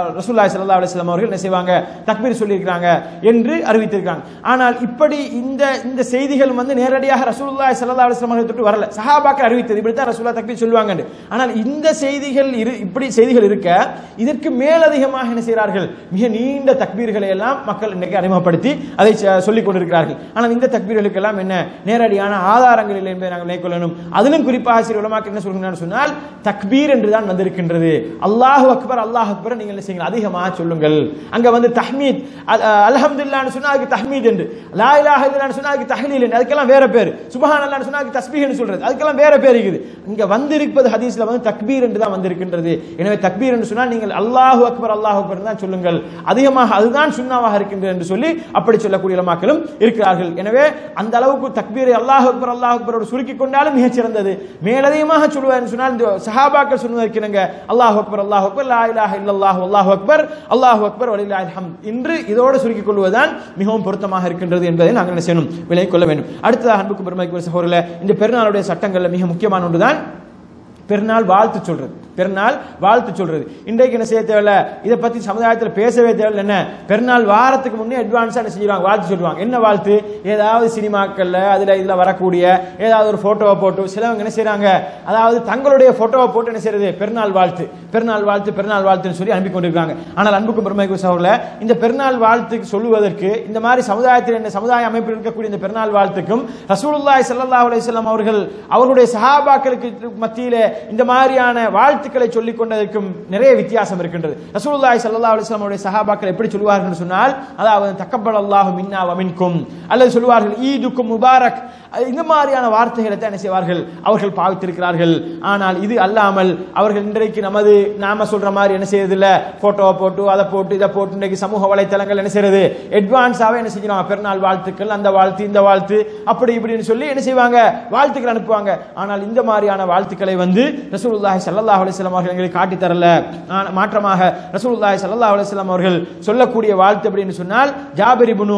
அலைஹி வஸல்லம் அவர்கள் என்ன செய்வாங்க தக்பீர் சொல்லி இருக்காங்க என்று அறிவித்திருக்காங்க. ஆனால் இப்படி இந்த செய்திகள் வந்து நேரடியாக ரசூலுல்லாஹி ஸல்லல்லாஹு அலைஹி வஸல்லம் அவர்கள் வரல, சஹாபாக்கள் அறிவித்தது இப்படி தான் ரசூலுல்லாஹ் தக்பீர் சொல்லுவாங்க. ஆனால் இந்த செய்திகள் இப்படி செய்திகள் இருக்க இதற்கு மேலதிகமாக என்ன செய்கிறார்கள், மிக நீண்ட தக்பீர்களை எல்லாம் மக்கள் இன்னைக்கு அறிமுகப்படுத்தி அதை சொல்லிக் கொண்டிருக்கிறார்கள். ஆனால் இந்த தக்பீர்களுக்கு எல்லாம் என்ன நேரடியான ஆதாரங்கள் இல்லை என்பதை நாங்கள் நினைக்கொள்ளணும். அதிலும் குறிப்பாக சில உலமாக்கள் என்ன சொல்கிறார்கள் சொன்னால் தக்பீர் என்றுதான் வந்திருக்கின்றது. அல்லாஹு அக்பர் அல்லாஹ் அக்பர் நீங்கள் என்ன செய்யுங்கள் அதிகமாக சொல்லுங்கள். அங்க வந்து தஹ்மீத் அல்ஹம்துலில்லாஹ்னு சொன்னா அதுக்கு தஹ்மீத் என்று, லா இலாஹ இல்லல்லாஹ்னு சொன்னா அதுக்கு தஹ்லீல் என்று, அதுக்கெல்லாம் வேற பேர், சுப்ஹானல்லாஹ்னு சொன்னா அதுக்கு தஸ்பீஹ் என்று சொல்றது, அதுக்கெல்லாம் வேற பேர் இருக்குது. இங்க வந்திருப்பது ஹதீஸ்ல வந்து தக்பீர் என்று தான் வந்திருக்கின்றது. எனவே தக்பீர் என்று சொன்னால் நீங்கள் அல்லாஹு அக்பர் அல்லாஹ் அக்பர் தான் சொல்லுங்கள், அதிகமாக அதுதான் சுன்னாவாக இருக்கின்றது என்று சொல்லி அப்படி சொல்லக்கூடிய உலமாக்களும் இருக்கிறார்கள். எனவே அந்த அளவுக்கு தக்பீரை அல்லாஹ் அக்பர் அல்லாஹ் அக்பரோடு சுருக்கி கொண்டாலும் மிகச் சிறந்தது. மேலதிகமாக சொல்லுவார் சொன்னால் இந்த சஹாபாக்கள் சொன்னதற்கிணங்க அல்லாஹ் அக்பர் அல்லாஹ் அக்பர் லா இலாஹ இல்லல்லாஹ் அல்லாஹு அக்பர் வலில்லாஹில் ஹம்த் இன்று இதோடு சுருக்கிக் கொள்வதுதான் மிகவும் பொருத்தமாக இருக்கின்றது என்பதை நாங்கள் என்ன செய்யணும் விலகிக் கொள்ள வேண்டும். அடுத்ததாக அன்புக்கும் பெருமைக்குரிய சகோதரர்களே, இந்த பெருநாளுடைய சட்டங்கள்ல மிக முக்கியமான ஒன்றுதான் பெருநாள் வாழ்த்து சொல்றது. பெருநாள் வாழ்த்து சொல்றது இன்றைக்கு என்ன செய்ய தேவையில்ல, இதை பத்தி சமுதாயத்தில் பேசவே தேவையில்லை. என்ன பெருநாள் வாரத்துக்கு முன்னே அட்வான்ஸா என்ன செய்வாங்க, வாழ்த்து சொல்லுவாங்க. என்ன வாழ்த்து, ஏதாவது சினிமாக்கள்ல இதுல வரக்கூடிய ஏதாவது ஒரு போட்டோவை போட்டு சிலவங்க என்ன செய்யறாங்க, அதாவது தங்களுடைய போட்டோவை போட்டு என்ன செய்யறது பெருநாள் வாழ்த்து பெருநாள் வாழ்த்து பெருநாள் வாழ்த்துன்னு சொல்லி அனுப்பி கொண்டிருக்காங்க. ஆனால் அன்புக்கும் பெருமைக்குரிய சகோதரர்களே, இந்த பெருநாள் வாழ்த்துக்கு சொல்லுவதற்கு இந்த மாதிரி சமுதாயத்தில் என்ன சமுதாய அமைப்பில் இருக்கக்கூடிய இந்த பெருநாள் வாழ்த்துக்கும் ரசூலுல்லாஹி ஸல்லல்லாஹு அலைஹி வஸல்லம் அவர்களுடைய சஹாபாக்களுக்கு மத்தியிலே இந்த மாதிரியான வாழ்த்துக்களை சொல்லிக் கொண்டதற்கும் நிறைய வித்தியாசம் இருக்கின்றது. ரசூலுல்லாஹி ஸல்லல்லாஹு அலைஹி வஸல்லம் அவருடைய சஹாபாக்கள் எப்படி சொல்வார்கள் சொன்னால், அதாவது தக்கப்பலல்லாஹு மின்னா வ மின்கும் அல்லது சொல்வார்கள் ஈதுக்கும் முபாரக், இந்த மாதிரியான வார்த்தைகளை தான் என்ன செய்வார்கள் அவர்கள் பாவித்திருக்கிறார்கள். ஆனால் இது அல்லாமல் அவர்கள் இன்றைக்கு நாம சொல்ற மாதிரி என்ன செய்யறதில்ல, போட்டோவை போட்டு அதை போட்டு இதை போட்டு இன்றைக்கு சமூக வலைத்தளங்கள் என்ன செய்யறது அட்வான்ஸாவே என்ன செஞ்சிருவாங்க, பெருநாள் வாழ்த்துக்கள் அந்த வாழ்த்து இந்த வாழ்த்து அப்படி இப்படின்னு சொல்லி என்ன செய்வாங்க வாழ்த்துக்கள் அனுப்புவாங்க. ஆனால் இந்த மாதிரியான வாழ்த்துக்களை வந்து ரசூலுல்லாஹி ஸல்லல்லாஹு அலைஹி வஸல்லம் அவர்கள் எங்களுக்கு காட்டி தரல. மாற்றமாக ரசூலுல்லாஹி ஸல்லல்லாஹு அலைஹி வஸல்லம் அவர்கள் சொல்லக்கூடிய வாழ்த்து அப்படின்னு சொன்னால், ஜாபிர் இப்னு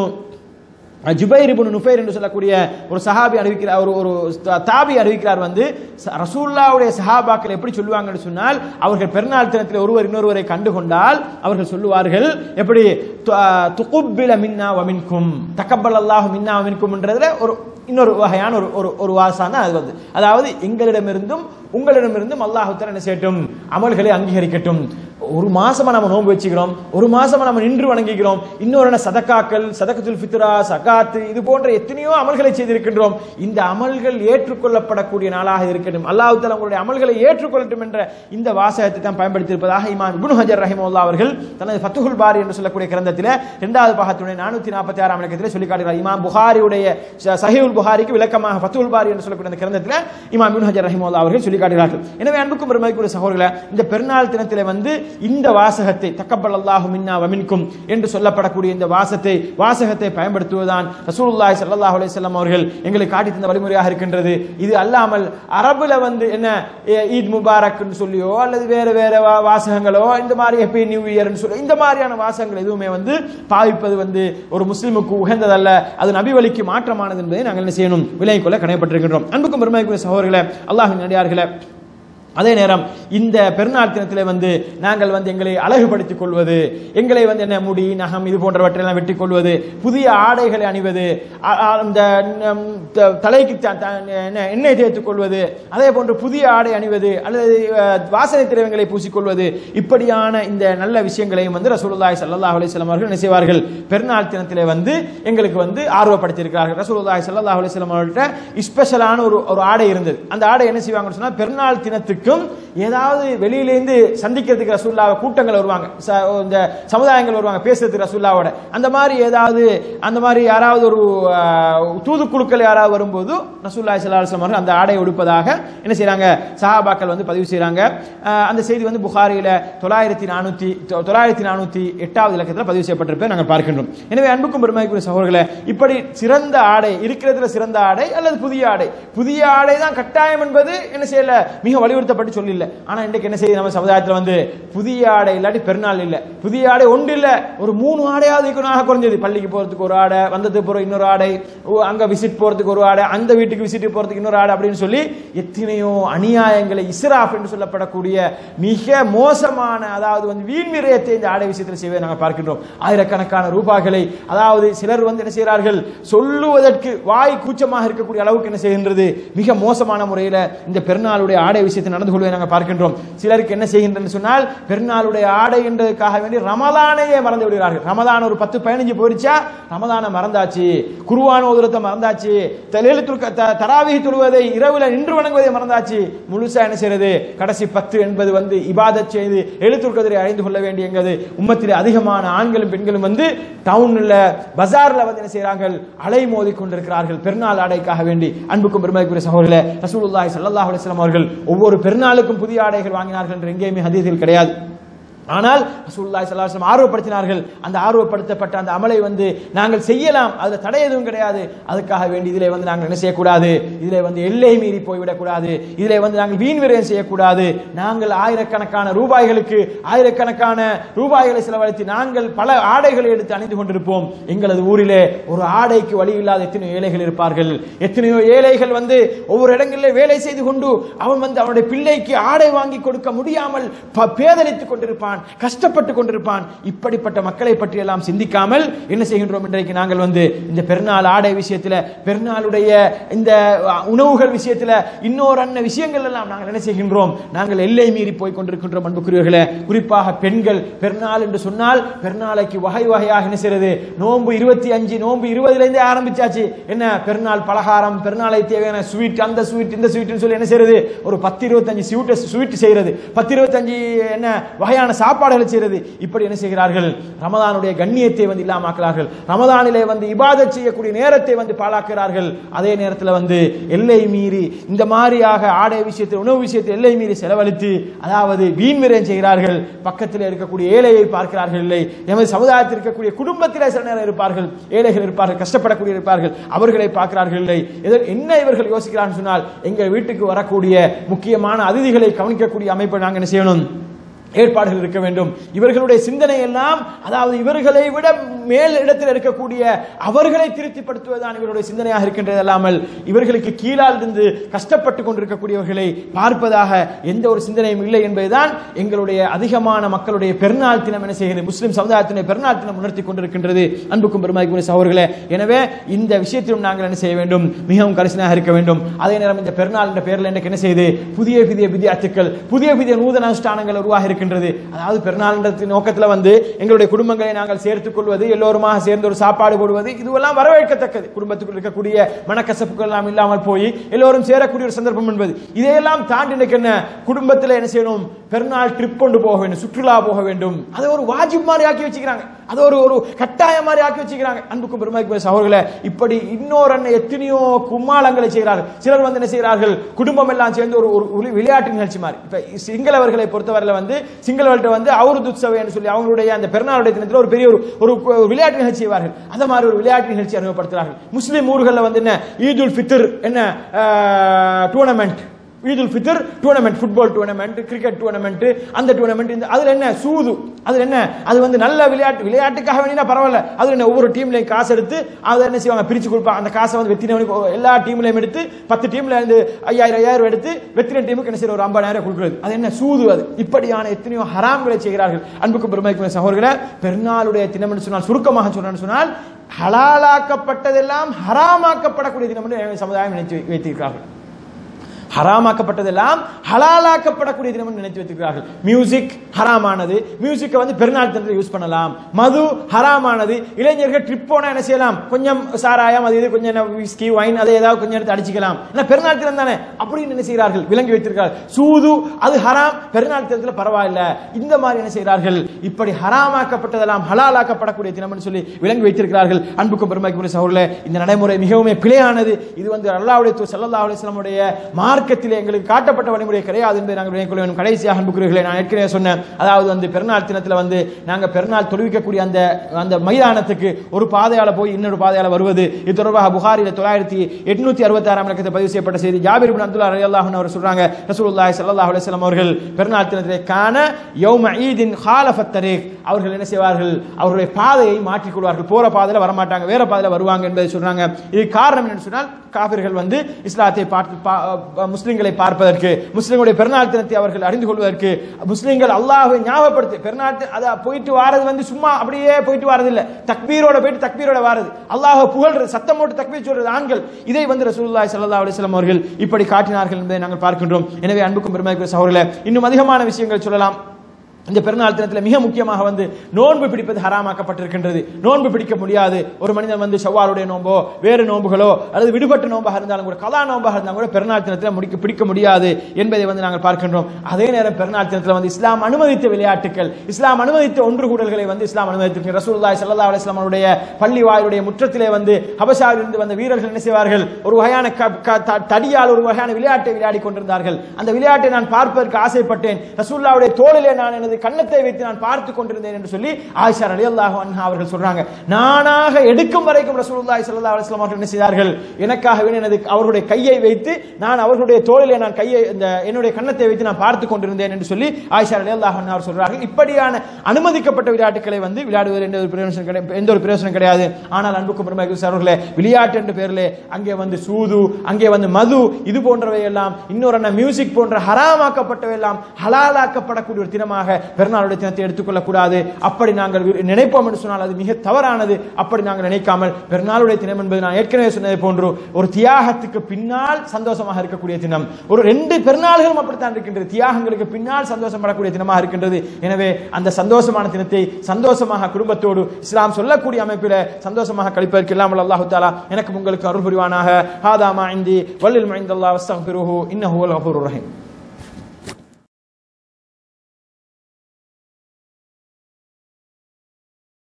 ஜுபைர் இப்னு நுஃபைர் என்று சொல்லக்கூடிய ஒரு சஹாபி அறிவிக்கிறார், ஒரு தாபி அறிவிக்கிறார் வந்து ரசூலுல்லாஹ்வுடைய சஹாபாக்கள் எப்படி சொல்லுவாங்கன்னு சொன்னால், அவர்கள் பெருநாள் தினத்தில் ஒருவர் இன்னொருவரை கண்டுகொண்டால் அவர்கள் சொல்லுவார்கள் எப்படி துகுப்பில மின்னா வ மின்கும் தக்கப்பலல்லாஹு மின்னா வ மின்கும் என்றதுல ஒரு இன்னொரு வகையான ஒரு வாசம் தான் அது வந்து, அதாவது எங்களிடமிருந்தும் உங்களிடமிருந்தும் அல்லாஹ் தஆலா என்ன செய்யட்டும் அமல்களை அங்கீகரிக்கட்டும். ஒரு மாசமா நம்ம நோன்பு வச்சுக்கிறோம், ஒரு மாசமா நம்ம நின்று வணங்குகிறோம், இன்னொரு சதக்காக்கள் சதகத்துல் ஃபித்ரா சகாத் இது போன்ற எத்தனையோ அமல்களை செய்திருக்கின்றோம். இந்த அமல்கள் ஏற்றுக்கொள்ளப்படக்கூடிய நாளாக இருக்கட்டும், அல்லாஹ் தஆலா உங்களுடைய அமல்களை ஏற்றுக்கொள்ளட்டும் என்ற இந்த வாசகத்தை தான் பயன்படுத்தி இருப்பதாக இமாம் இப்னு ஹஜர் ரஹிமஹுல்லாஹ் அவர்கள் தனது ஃபத்ஹுல் பாரி என்று சொல்லக்கூடிய கிரந்தத்தில் 2வது பாகத்துடைய 446 இலக்கத்தில் சொல்லி காட்டுகிறார். இமாம் புகாரியுடைய சஹீஹுல் புகாரிக்கு விளக்கமாக ஃபத்ஹுல் பாரி என்று சொல்லக்கூடிய அந்த கிரந்தத்தில் இமாம் இப்னு ஹஜர் ரஹிமஹுல்லாஹ் அவர்கள் சொல்லி காட்டுகிறார்கள். எனவே அன்புக்கும் பெருமைக்குரிய சகோதரர்களே, இந்த பெருநாள் தினத்திலே வந்து இந்த வாசகத்தை தக்கப்பலல்லாஹு மின்னா வ மின்கும் என்று சொல்லப்படக்கூடிய இந்த வாசகத்தை பயன்படுத்துவதுதான் ரசூலுல்லாஹி ஸல்லல்லாஹு அலைஹி வஸல்லம் அவர்கள் எங்களுக்கு காட்டி தந்த வழிமுறையாக இருக்கின்றது. இது அல்லாமல் அரபுல வந்து என்ன ஈத் முபாரக் சொல்லியோ அல்லது வேற வாசகங்களோ இந்த மாதிரி ஹேப்பி நியூ இயர்னு சொல்லி இந்த மாதிரியான வாசகங்கள் எதுவுமே வந்து பாவிப்பது வந்து ஒரு முஸ்லிமுக்கு உகந்ததல்ல, அது நபி வழிக்கு மாற்றமானது என்பதை நாங்கள் என்ன செய்யணும் விலகிக் கொள்ள கடமைப்பட்டிருக்கின்றோம். அன்புக்கும் பெருமைக்குரிய சகோதரர்களே, அல்லாஹ்வின் அடியார்களே, அதே நேரம் இந்த பெருநாள் தினத்திலே வந்து நாங்கள் வந்து எங்களை அழகுபடுத்திக் கொள்வது, எங்களை வந்து என்ன முடி நகம் இது போன்றவற்றையெல்லாம் வெட்டிக் கொள்வது, புதிய ஆடைகளை அணிவது, அந்த தலைக்கு எண்ணெய் தேய்த்துக் கொள்வது, அதே போன்று புதிய ஆடை அணிவது அல்லது வாசனை திரவியங்களை பூசிக்கொள்வது, இப்படியான இந்த நல்ல விஷயங்களையும் வந்து ரசூலுல்லாஹி ஸல்லல்லாஹு அலைஹி வஸல்லம் அவர்கள் என்ன செய்வார்கள் பெருநாள் தினத்திலே வந்து எங்களுக்கு வந்து ஆர்வப்படுத்தியிருக்கிறார்கள். ரசூலுல்லாஹி ஸல்லல்லாஹு அலைஹி வஸல்லம் அவர்கள்ட்ட ஸ்பெஷலான ஒரு ஆடை இருந்தது. அந்த ஆடை என்ன செய்வாங்கன்னு சொன்னா, பெருநாள் தினத்துக்கு ஏதாவது வெளியிலேருந்து சந்திக்கிறதுக்கு ரசூலுல்லாஹ் கூட்டங்கள் வருவாங்க, இந்த சமுதாயங்கள் வருவாங்க பேசுறதுக்கு ரசூலுல்லாஹ்வோட, அந்த மாதிரி யாராவது ஒரு தூதுக்குழுக்கள் யாராவது வரும்போது ரசூலுல்லாஹி ஸல்லல்லாஹு அலைஹி வஸல்லம் அந்த ஆடை உடுப்பதாக என்ன செய்றாங்க சஹாபாக்கள் வந்து பதிவு செய்றாங்க. அந்த செய்தி வந்து புகாரியில 9408வது இலக்கத்தில் பதிவு செய்யப்பட்டிருப்பதை நாங்கள் பார்க்கின்றோம். எனவே அன்புக்கும் பெருமைக்குரிய சகோதரர்களே, இப்படி சிறந்த ஆடை இருக்கிறதுல சிறந்த ஆடை அல்லது புதிய ஆடை தான் கட்டாயம் என்பது என்ன செய்யல மிக வலியுறுத்த வருத்தப்பட்டு சொல்லல. ஆனா இன்றைக்கு என்ன செய்யுது, நம்ம சமுதாயத்தில் வந்து புதிய ஆடை இல்லாட்டி பெருநாள் இல்ல, புதிய ஆடை ஒன்று இல்ல, ஒரு 3 ஆடையாவது குறைஞ்சது. பள்ளிக்கு போறதுக்கு ஒரு ஆடை, வந்ததுக்கு போற இன்னொரு ஆடை, அங்க விசிட் போறதுக்கு ஒரு ஆடை, அந்த வீட்டுக்கு விசிட் போறதுக்கு இன்னொரு ஆடை அப்படின்னு சொல்லி எத்தனையோ அநியாயங்களை, இஸ்ராஃப் என்று சொல்லப்படக்கூடிய மிக மோசமான, அதாவது வந்து வீண் விரயத்தை இந்த ஆடை விஷயத்தில் செய்வதை நாங்கள் பார்க்கின்றோம். ஆயிரக்கணக்கான ரூபாய்களை, அதாவது சிலர் வந்து என்ன செய்கிறார்கள், சொல்லுவதற்கு வாய் கூச்சமாக இருக்கக்கூடிய அளவுக்கு என்ன செய்கின்றது, மிக மோசமான முறையில் இந்த பெருநாளுடைய ஆடை விஷயத்தை நடந்து கொள்வதை நாங்கள் பார்க்கின்றோம். சிலருக்கு என்ன செய்கின்றன்னு சொன்னால், பெருநாளுடைய ஆடை என்றதுக்காக வேண்டி ரமலானையே மறந்து விடுகிறார்கள். ரமலான் ஒரு 10-15 போயிடுச்சா ரமலானை மறந்தாச்சு, குர்ஆன் ஓதுறதை மறந்தாச்சு, தராவீஹ் தொழுவதை இரவுல நின்று வணங்குவதை மறந்தாச்சு. முழுசா என்ன செய்யறது, கடைசி 10 என்பது வந்து இபாதத் செய்து எழுத்துல் கத்ரை அடைந்து கொள்ள வேண்டியது. உம்மத்திலே அதிகமான ஆண்களும் பெண்களும் வந்து டவுன்ல பஜார்ல வந்து என்ன செய்யறாங்க, அலை மோதி கொண்டிருக்கிறார்கள் பெருநாள் ஆடைக்காக வேண்டி. அன்புக்கும் பெருமதிக்குரிய சகோதரர்களே, ரசூலுல்லாஹி ஸல்லல்லாஹு அலைஹி வஸல்லம் அவர்கள் ஒவ்வொரு பெருநாளுக்கும் புதிய ஆடைகள் வாங்கினார்கள் என்று எங்கேயுமே ஹதீஸில் கிடையாது. ஆனால் ரசூலுல்லாஹி ஸல்லல்லாஹு அலைஹி வஸல்லம் ஆர்வப்படுத்தினார்கள். அந்த ஆர்வப்படுத்தப்பட்ட அந்த அமலை வந்து நாங்கள் செய்யலாம், அதுல தடை எதுவும் கிடையாது. அதுக்காக வேண்டி இதிலே வந்து நாங்கள் என்ன செய்யக்கூடாது, இதிலே வந்து எல்லை மீறி போய்விடக்கூடாது, இதிலே வந்து நாங்கள் வீண் விரயம் செய்யக்கூடாது. நாங்கள் ஆயிரக்கணக்கான ரூபாய்களை செலவழித்து நாங்கள் பல ஆடைகளை எடுத்து அணிந்து கொண்டிருப்போம். எங்களது ஊரிலே ஒரு ஆடைக்கு வழி இல்லாத எத்தனையோ ஏழைகள் இருப்பார்கள். எத்தனையோ ஏழைகள் வந்து ஒவ்வொரு இடங்களிலே வேலை செய்து கொண்டு அவன் வந்து அவனுடைய பிள்ளைக்கு ஆடை வாங்கி கொடுக்க முடியாமல் பேதலித்துக் கொண்டிருப்பான், கஷ்டப்பட்டு கொண்டிருப்பான். இப்படிப்பட்ட மக்களை பற்றி எல்லாம் சிந்திக்காமல் என்ன செய்கின்றோம், இன்றைக்கு நாங்கள் வந்து இந்த பெருநாள் ஆடை விஷயத்தில், பெருநாளுடைய இந்த உணவுகள் விஷயத்தில், இன்னொரு விஷயங்கள் எல்லாம் நாங்கள் என்ன செய்கின்றோம், நாங்கள் எல்லை மீறி போய் கொண்டிருக்கின்றோம். அன்புக்குரியவர்களே, குறிப்பாக பெண்கள் பெருநாள் என்று சொன்னால் பெருநாளைக்கு வகை வகையாக என்ன செய்யறது, நோன்பு 25 நோன்பு 20 ஆரம்பிச்சாச்சு. என்ன பெருநாள் பலகாரம், பெருநாளை தேவையான ஸ்வீட், அந்த ஸ்வீட் இந்த ஸ்வீட் சொல்லி என்ன செய்யறது, ஒரு 10-25 ஸ்வீட் செய்யறது, 10-25 என்ன வகையான சாப்பாடுகளை செய்யறது. இப்படி என்ன செய்கிறார்கள், ரமதானுடைய கண்ணியத்தை வந்து இல்லாமக்கிறார்கள். ரமதானிலே வந்து இபாதத் செய்யக்கூடிய நேரத்தை வந்து பாழாக்குகிறார்கள். அதே நேரத்தில் வந்து எல்லை மீறி இந்த மாதிரியாக ஆடை விஷயத்தில், உணவு விஷயத்தில் எல்லை மீறி செலவழித்து, அதாவது வீண் விரயம் செய்கிறார்கள். பக்கத்தில் இருக்கக்கூடிய ஏழையை பார்க்கிறார்கள் இல்லை, எமது சமுதாயத்தில் இருக்கக்கூடிய குடும்பத்திலே சில நேரம் இருப்பார்கள், ஏழைகள் இருப்பார்கள், கஷ்டப்படக்கூடிய இருப்பார்கள், அவர்களை பார்க்கிறார்கள் இல்லை. என்ன இவர்கள் யோசிக்கிறார்கள் சொன்னால், எங்கள் வீட்டுக்கு வரக்கூடிய முக்கியமான அதிதிகளை கவனிக்கக்கூடிய அமைப்பை நாங்கள் என்ன செய்யணும், ஏற்பாடுகள் இருக்க வேண்டும். இவர்களுடைய சிந்தனை எல்லாம், அதாவது இவர்களை விட மேல் இடத்தில் இருக்கக்கூடிய அவர்களை திருப்திப்படுத்துவதுதான் இவர்களுடைய சிந்தனையாக இருக்கின்றது அல்லாமல் இவர்களுக்கு கீழால் இருந்து கஷ்டப்பட்டு கொண்டிருக்கக்கூடியவர்களை பார்ப்பதாக எந்த ஒரு சிந்தனையும் இல்லை என்பதுதான் எங்களுடைய அதிகமான மக்களுடைய பெருநாள் தினம் என்ன செய்கிறது, முஸ்லிம் சமுதாயத்தினுடைய பெருநாள் தினம் உணர்த்தி கொண்டிருக்கின்றது. அன்புக்கும் பெருமதிக்குரிய சகோதரர்களே, எனவே இந்த விஷயத்திலும் நாங்கள் என்ன செய்ய வேண்டும், மிகவும் கரிசனாக இருக்க வேண்டும். அதே நேரம் இந்த பெருநாள் என்ற பெயரில் எனக்கு என்ன செய்து, புதிய புதிய வித்யாத்துக்கள், புதிய புதிய நூதன அனுஷ்டானங்கள் உருவாக இருக்கின்றது. அதாவது பெருநாள் நோக்கத்தில் வந்து எங்களுடைய குடும்பங்களை நாங்கள் சேர்த்துக் கொள்வது, எல்லோருமாக சேர்ந்து ஒரு சாப்பாடு போடுவது, இதுவெல்லாம் வரவேற்கத்தக்கது. குடும்பத்துக்குள் இருக்கக்கூடிய மனக்கசப்புகள் எல்லாம் இல்லாமல் போய் எல்லோரும் சேரக்கூடிய ஒரு சந்தர்ப்பம் என்பது. இதையெல்லாம் தாண்டி என்ன, குடும்பத்தில் என்ன செய்யணும், பெருநாள் ட்ரிப் கொண்டு போக வேண்டும், சுற்றுலா போக வேண்டும். அதை ஒரு வாஜிப் மாதிரி ஆக்கி வச்சுக்கிறாங்க, அது ஒரு கட்டாய மாதிரி ஆக்கி வச்சுக்கிறாங்க. அன்புக்கும் பெருமைக்குரிய சகோதரர்களே, இப்படி இன்னொரு எத்தனையோ கும்மாளங்களை செய்கிறார்கள். சிலர் வந்து என்ன செய்கிறார்கள், குடும்பம் எல்லாம் சேர்ந்து ஒரு விளையாட்டு நிகழ்ச்சி மாதிரி. இப்ப சிங்களவர்களை பொறுத்தவரையில் வந்து சிங்களவர்கள்ட்ட வந்து அவருது உற்சவம் சொல்லி அவங்களுடைய அந்த பெருநாளுடைய தினத்தில் ஒரு பெரிய ஒரு விளையாட்டு நிகழ்ச்சி செய்வார்கள். அந்த மாதிரி ஒரு விளையாட்டு நிகழ்ச்சி அறிமுகப்படுத்துகிறார்கள். முஸ்லிம் ஊர்களில் வந்து என்ன, ஈதுல் ஃபித்ர் என்ன tournament, Eid ul Fitr tournament, football tournament, cricket tournament, அந்த டூர்னமெண்ட், அதுல என்ன சூது, அதுல என்ன, அது வந்து நல்ல விளையாட்டுக்காக வேண்டினா பரவாயில்ல, அதுல என்ன ஒவ்வொரு டீம்லையும் காசு எடுத்து அதை என்ன செய்வாங்க, பிரிச்சு கொடுப்பாங்க. அந்த காசை வந்து வெத்தினவனுக்கு எல்லா டீம்லையும் எடுத்து 10 டீம்ல இருந்து 5000 எடுத்து வெத்தின டீமுக்கு என்ன செய்யற ஒரு 50,000 கொடுக்குறது. அது என்ன சூது. அது இப்படியான எத்தனையோ ஹராம்களை செய்கிறார்கள். அன்புக்கும் பெருமைக்குரிய சகோதரர்களே, பெருநாளுடைய தினம் என்று சொன்னால், சுருக்கமாக சொன்னால் ஹலாலாக்கப்பட்டதெல்லாம் ஹராமாக்கப்படக்கூடிய தினம் என்று சமுதாயம் நினைத்து வைத்திருக்கிறார்கள். ஹராமாக்கப்பட்டதெல்லாம் ஹலாலாக்கப்படக்கூடிய தினம் நினைத்து வைத்திருக்கிறார்கள். மியூசிக் ஹராமானது, மியூசிக்கை வந்து பெருநாள் தினத்தில் யூஸ் பண்ணலாம். மது ஹராமானது, இளைஞர்கள் ட்ரிப் போனா என்ன செய்யலாம், கொஞ்சம் சாராயம் அது இது கொஞ்சம் விஸ்கி வைன் அதை ஏதாவது கொஞ்சம் எடுத்து அடிச்சுக்கலாம், ஏன்னா பெருநாள் தினம் தானே அப்படின்னு என்ன செய்கிறார்கள், விளங்கி வைத்திருக்கிறார்கள். சூது அது ஹராம், பெருநாள் தினத்தில் பரவாயில்ல, இந்த மாதிரி என்ன செய்கிறார்கள், இப்படி ஹராமாக்கப்பட்டதெல்லாம் ஹலாலாக்கப்படக்கூடிய தினம் சொல்லி விளங்கி வைத்திருக்கிறார்கள். அன்புக்கும் பெருமைக்குரிய சகோதரர்களே, இந்த நடைமுறை மிகவும் பிழையானது. இது வந்து அல்லாஹ்வுடைய ஸல்லல்லாஹு அலைஹி வஸல்லம் உடைய மார்க்க மார்க்கத்திலே எங்களுக்கு காட்டப்பட்ட வழிமுறை கிடையாது என்பதை நாங்கள் விளங்கிக் கொள்ள வேண்டும். கடைசியாக அன்புக்குரியவர்களே, நான் ஏற்கனவே சொன்னேன், அதாவது பெருநாள் தினத்தில் நாங்கள் பெருநாள் தொழுவிக்கக்கூடிய அந்த மைதானத்துக்கு ஒரு பாதையால போய் இன்னொரு பாதையால வருவது, இது தொடர்பாக புகாரில 9866 இலக்கத்தில் பதிவு செய்யப்பட்ட செய்தி. ஜாபிர் இப்னு அப்துல்லா ரலியல்லாஹு அன்ஹு அவர் சொல்றாங்க, ரசூலுல்லாஹி ஸல்லல்லாஹு அலைஹி வஸல்லம் அவர்கள் பெருநாள் தினத்திலே கான யௌம ஈதின் ஹாலஃபத் தரீக், அவர்கள் என்ன செய்வார்கள், அவருடைய பாதையை மாற்றிக் கொள்வார்கள், போற பாதையில வர மாட்டாங்க, வேற பாதையில வருவாங்க என்பதை சொல்றாங்க. இது காரணம் என்ன சொன்னால், காபிர்கள் இஸ்லாத்தை முஸ்லிம்களை பார்ப்பதற்கு, முஸ்லிம்களுடைய பெருநாள் தினத்தை அவர்கள் அறிந்து கொள்வதற்கு, முஸ்லிம்கள் அல்லாஹ்வை ஞாபகப்படுத்தி பெருநாள் போயிட்டு வாரது சும்மா அப்படியே போயிட்டு வாரது இல்ல, தக்பீரோட போயிட்டு தக்பீரோட வாரது, அல்லாஹ்வை புகழ்றது, சத்தம் போட்டு தக்பீர் சொல்றது ஆண்கள். இதை ரசூலுல்லாஹி ஸல்லல்லாஹு அலைஹி வஸல்லம் அவர்கள் இப்படி காட்டினார்கள் என்பதை நாங்கள் பார்க்கின்றோம். எனவே அன்புக்கும் பெருமைக்குரிய சகோதரர்களே, இன்னும் அதிகமான விஷயங்கள் சொல்லலாம். இந்த பெருநாள் தினத்தில் மிக முக்கியமாக நோன்பு பிடிப்பது ஹராமாக்கப்பட்டிருக்கின்றது. நோன்பு பிடிக்க முடியாது. ஒரு மனிதன் ஷவ்வாலுடைய நோன்போ வேறு நோன்புகளோ அல்லது விடுபட்ட நோன்பாக இருந்தாலும் கூட, கலா நோன்பாக இருந்தாலும் கூட பெருநாள் தினத்தில் பிடிக்க முடியாது என்பதை நாங்கள் பார்க்கின்றோம். அதே நேரம் பெருநாள் தினத்தில் இஸ்லாம் அனுமதித்த விளையாட்டுகள், இஸ்லாம் அனுமதித்த ஒன்று கூடல்களை இஸ்லாம் அனுமதித்திருக்கிறது. ரசூலுல்லாஹி ஸல்லல்லாஹு அலைஹி வஸல்லம் அவருடைய பள்ளி வாயிலுடைய முற்றத்திலே ஹபஷாவில் இருந்து வந்த வீரர்கள் என்ன செய்வார்கள், ஒரு வகையான தடியால் ஒரு வகையான விளையாட்டை விளையாடி கொண்டிருந்தார்கள். அந்த விளையாட்டை நான் பார்ப்பதற்கு ஆசைப்பட்டேன். ரசூலுல்லாஹ்வுடைய தோளிலே நான் எனது கன்னத்தை வைத்து நான் பார்த்து கொண்டிருந்தேன் என்று சொல்லி ஆயிஷா ரலியல்லாஹு அன்ஹா அவர்கள் சொல்றாங்க. நானாக எடுக்கும் வரைக்கும் ரசூலுல்லாஹி ஸல்லல்லாஹு அலைஹி வஸல்லம் அவர்கள் என்ன செய்தார்கள், எனக்காகவே அவர்களுடைய கையை வைத்து நான் அவர்களுடைய தோளிலே நான் கையை என்னுடைய கன்னத்தை வைத்து நான் பார்த்து கொண்டிருந்தேன் என்று சொல்லி ஆயிஷா ரலியல்லாஹு அன்ஹா அவர் சொல்றார்கள். இப்படியான அனுமதிக்கப்பட்ட விளையாட்டுகளை விளையாடுவது எந்த ஒரு பிரயோஜனம் கிடையாது. ஆனால் அன்புக்கும் பெருமைக்குரிய சகோதரர்களே, விளையாட்டு என்ற பெயரிலே அங்கே சூது, அங்கே மது, இது போன்றவை எல்லாம், இன்னொரு மியூசிக் போன்ற ஹராமாக்கப்பட்டவை எல்லாம் ஹலாலாக்கப்படக்கூடிய ஒரு தினமாக பெருநாளுடைய தினத்தை எடுத்துக்கொள்ளக் கூடாது. அப்படி நாங்கள் நினைப்போம் என்று சொன்னால் அது மிக தவறானது. அப்படி நாங்கள் நினைக்காமல், பெருநாளுடைய தினம் என்பது நான் ஏற்கனவே சொன்னதை போன்று ஒரு தியாகத்துக்கு பின்னால் சந்தோஷமாக இருக்கக்கூடிய தினம். ஒரு 2 பெருநாள்களும் அப்படித்தான் இருக்கின்றது, தியாகங்களுக்கு பின்னால் சந்தோஷப்படக்கூடிய தினமாக இருக்கின்றது. எனவே அந்த சந்தோஷமான தினத்தை சந்தோஷமாக குடும்பத்தோடு இஸ்லாம் சொல்லக்கூடிய அமைப்பில் சந்தோஷமாக கழிப்பதற்கு எல்லாம் அல்லாஹ் தஆலா எனக்கு உங்களுக்கு அருள் புரிவானாக. ஹாதா மா இந்தி வல்லில் மா இந்தல்லாஹ் வஸ்தக்பிருஹு இன்னஹு வல் கஃபூருர் ரஹீம்.